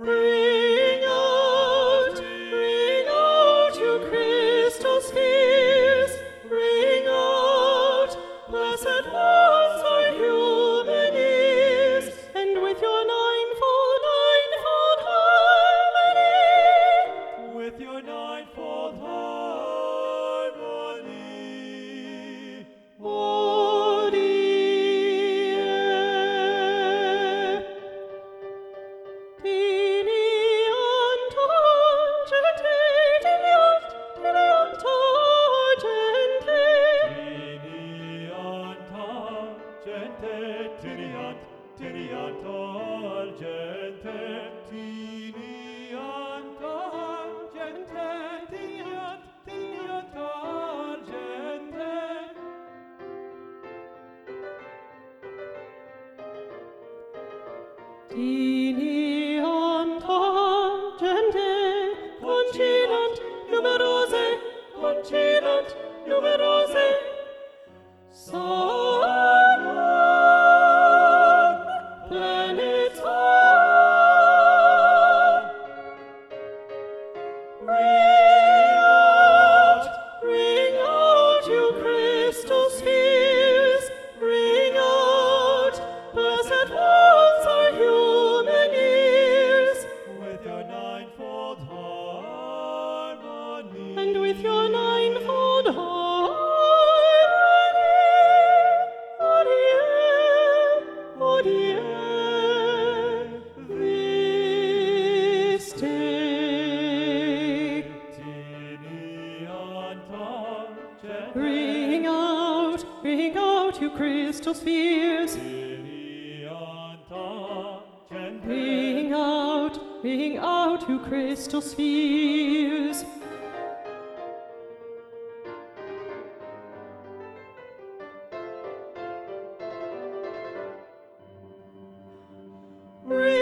Ring out, you crystal spheres, ring out, blessed ones are human ears, and with your ninefold harmony, with your ninefold harmony, Odie. Tiniant argente, tiniant argente, tiniant argente. Tiniant argente, concinant numerose, concinant numerose. Sun, planets on. Ring out, you crystal spheres, ring out, blessed ones are human ears, With your ninefold harmony, and with your ninefold harmony, Odie, this day. tiniant argente, Ring out, you crystal spheres. tiniant argente. Ring out, you crystal spheres. Ring